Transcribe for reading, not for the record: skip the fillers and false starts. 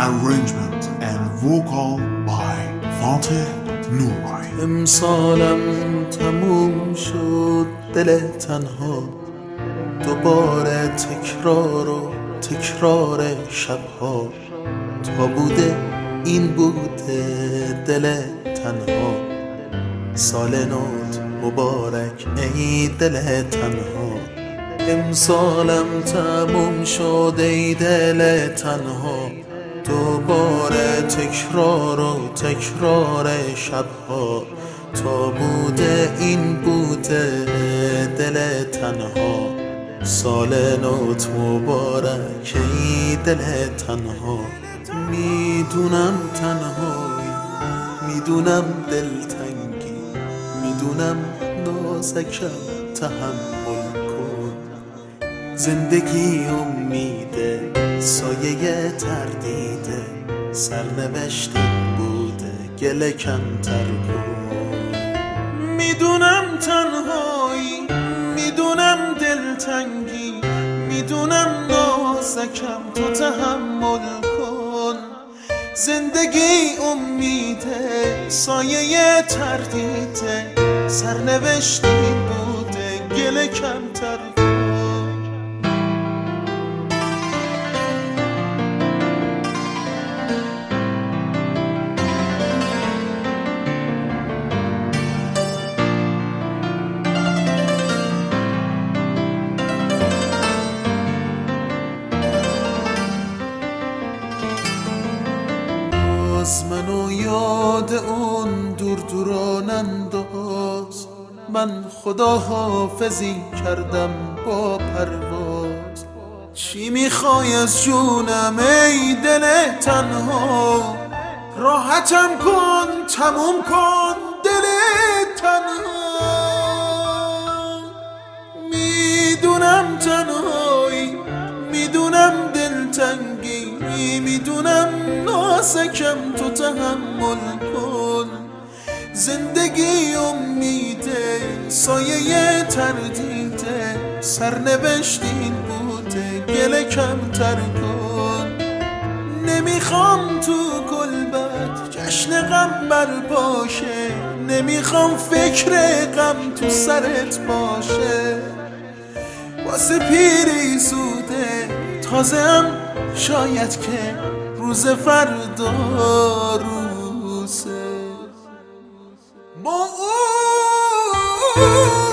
arrangement and vocal by Fateh Nurai. امسالم تموم شد دل تنها، دوباره تکرار و تکرار شبها. تا بوده این بوده دل تنها. سال نوت مبارک ای دل تنها. امسالم تموم شد ای دل تنها، دوباره تکرار و تکرار شبها. تا بوده این بوده دل تنها. سال نوت مبارک ای دل تنها. میدونم تنهایی، میدونم دلتنگی، میدونم نازکم تحمل کن. زندگی امیده سایه تردیده، سرنوشت این بوده گله کمتر کن. میدونم تنهایی، میدونم دلتنگی، میدونم نازکم تو تحمل کن. زندگی امیده سایه تردیده، سرنوشت این بوده گله کمتر کن. منو یاد اون دور دوران انداز. من خداحافظی کردم با پرواز. چی میخوای از جونم ای دل تنها؟ راحتم کن تموم کن دل تنها. میدونم تنهایی، میدونم دلتنگی، میدونم نازکم تو تحمل کن. زندگی امیده سایه تردیده، سرنوشت این بوده گله کمتر کن. نمیخوام تو کلبت جشن غم برپاشه، نمیخوام فکر غم تو سرت باشه. واسه پیری زوده تازه هم شاید که روز فردا روزه با اون